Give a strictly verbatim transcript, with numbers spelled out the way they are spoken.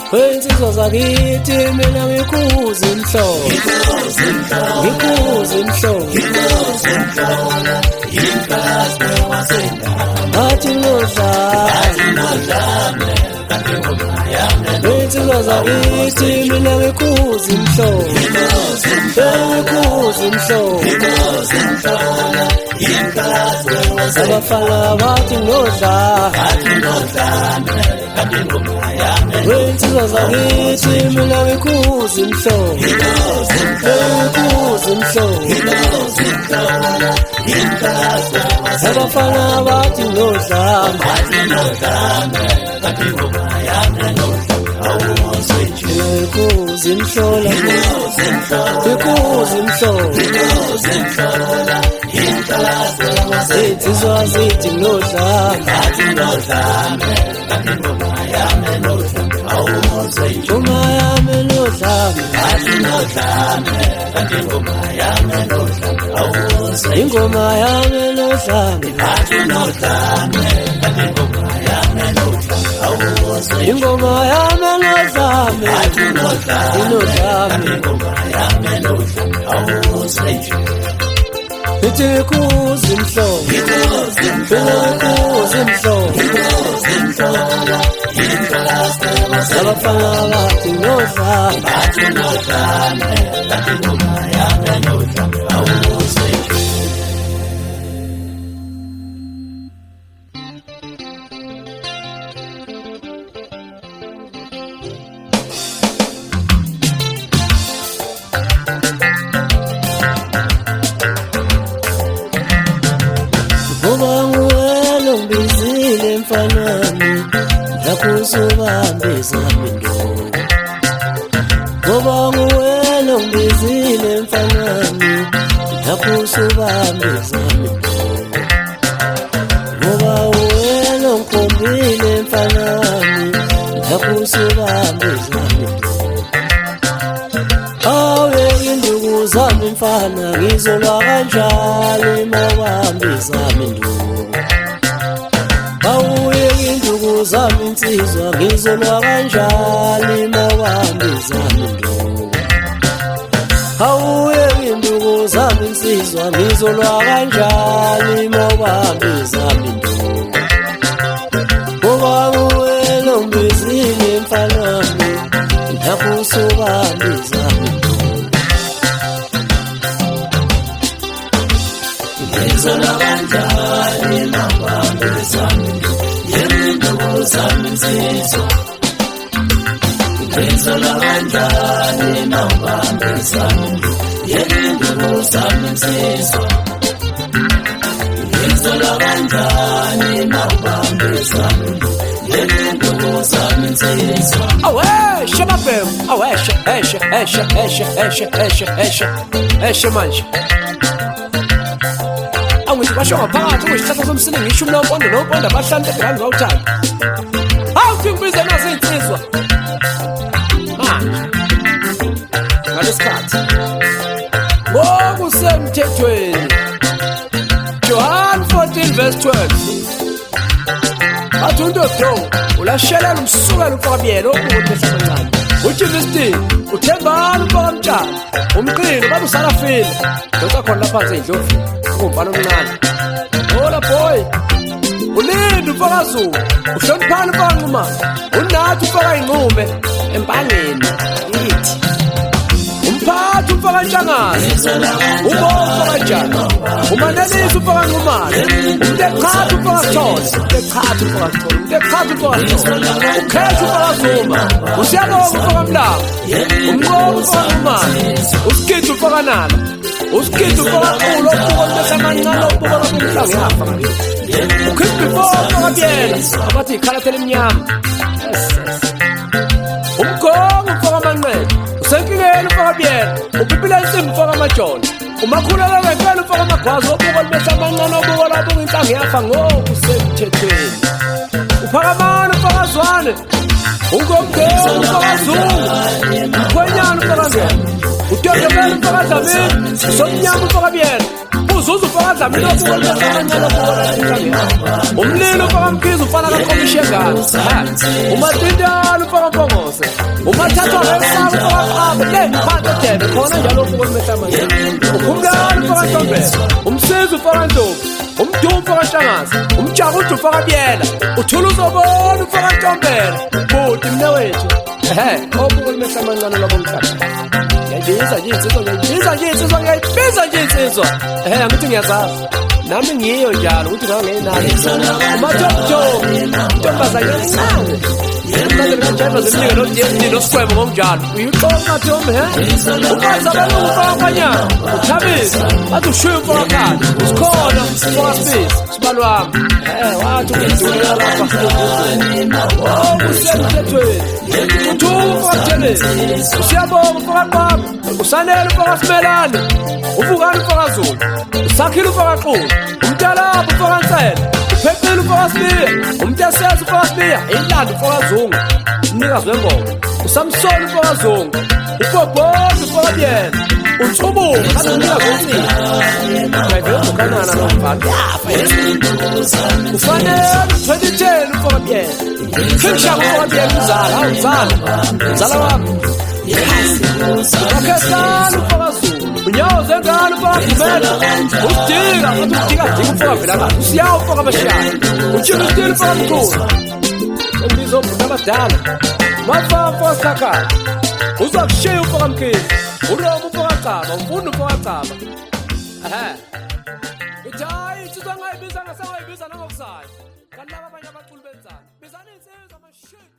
Insizwa zakithi mina ngikuza imhlobo ngikuza imhlobo athi nodla insizwa zakithi mina ngikuza imhlobo ngikuza imhlobo abafana bathi nodla insizwa zakithi mina ngikuza imhlobo ngikuza imhlobo abafana bathi nodla ngikuza imhlola ngikuza imhlola insizwa zithi nodla Ngoma yami nodla ingoma yami nodla ingoma yami nodla Ithi ngikuza imhlobo ngikuza imhlobo abafana bathi nodla mfanami yakusubambisa mindoko ngoba nguwena ngibizile mfanami yakusubambisa mindoko ngoba nguwena ngikhombile mfanami yakusubambisa mindoko awe induku zami mfana ngizolwa kanjani mawambisa mindoko Awuye induku zami insizwa ngizolwa kanjani mawambisa mindoko Awuye induku zami insizwa ngizolwa kanjani mawambisa mindoko Ngoba nguwena ngibizile mfanami yakusubambisa mindoko Ngizolwa kanjani mawambisa mindoko Zami insizwa ngizolwa kanjani mawambisa mindoko Induku zami insizwa ngizolwa kanjani mawambisa mindoko Induku zami insizwa Awe shababem awe eshe eshe eshe eshe eshe eshe eshe eshe manje Awuthi basho ngaphakathi kwisithatha somsini ngisho umnompondo nompondo abahlante ngani ngawuthanda Awuthi ngibiza nazo insizwa manje ngalesikhathi ngokusemthethweni John fourteen verse twelve Athi uNtotho ulashelela umsukela uFabiyelo ukuthi esabancane uJesustin uthembana uMfaka umqini babe uSarafina dotsa khona lapha endlovini umfana omncane hola boy ulinda uMfaka Zulu uhloniphana uMfaka Nxumalo unathi uMfaka Inqume empangeni ithi umphathi uMfaka Ntshangase ubomfa kanjani umanelisa uMfaka Nxumalo umteqhatha uMfaka Thosi umteqhatha uMfaka Thosi umteqhatha uMfaka Thosi ukhetha uMfaka Zuma usiyabonga uMfaka Mlaba umnqobo uMfaka Nxumalo usikhetha uMfaka Nala usikhetha uMfaka Qulu obukhona besamancane obukhona bomhlanga yafa ngayo ukhipha ifona kabiyela abathi ikhalatha elimnyama umgongo uMfaka Manqele usenkingeni uMfaka Biyela uphipila insimbi uMfaka Majoni umakhulelo wempela uMfaka Magwazi obukhona besamancane obukhona bonke inhlanga yafa ngokusemthethweni uphakamana uMfaka Zwane ungomgelo uMfaka Zungu ukhwenyana uMfaka Ngene udodobela uMfaka Dlamini somnyama uMfaka Biyela umzuzu ufaka dlamini obukhulu amancane obukhulu umlilo ufaka mkhizi ufana kakomishengane umatintana ufaka mpongose umathathwa ngesaba ufaka qabe le phansi edebe khona njalo obukhulu mesamanje ukhumlani ufaka ntombela umsizi ufaka ndlovu umdumo ufaka shangazi umjakudu ufaka biyela uthula uzobona ufaka ntombela buti mne wethu ehe obukhulu mesamancane labo mhlaba ngiyayibiza nje insizwa ngiyayibiza nje insizwa ngiyayibiza nje insizwa ehe angithi ngiyazazi nami ngiyo njalo ukuthi ngawe ngenani umathoto intombazane encane yemanje kanjalo zemnika nodiyeni noswebo ngomjalo uyiqoqa Tom he ukaza balungu fabanyana uthabisa bathi ushiya ufakakhala usikhona ufaka sibalwami eh wathi ngidula lapha oh usemthethweni uthuka kuthele siyabonga ufaka qaba usanele ufaka simelane uvukani ufaka zulu usakhile ufaka xulu umntalapho ufaka nsele uphepile ufaka sibiya umntasese ufaka sibiya ilanda ufaka zungu umnikazi wengoma usamsoni ufaka zungu ubhobhozi ufaka biyena uthubula kanti umnikazi wensini ngayivele ukanana nomfana ufanele twenty ten ufaka biyena khishaka ufaka biyena uzala awuzala uzala wakho wakhetana ufaka zungu unyawo zengane ufaka gumela udinga athi udinga dinga ufaka vela kahle usiyawo ufaka amashaya uchila usitile ufaka mkhulu embizo obhuti abadala mafafo sakhala uza kushiya ufaka mkhizi uromo ufaka caba umfundi ufaka caba ehe ithi hayi insizwa ngayibiza ngasengayibiza nangokusayo kanti laba abanye abaculi benzani bizani insizwa mashit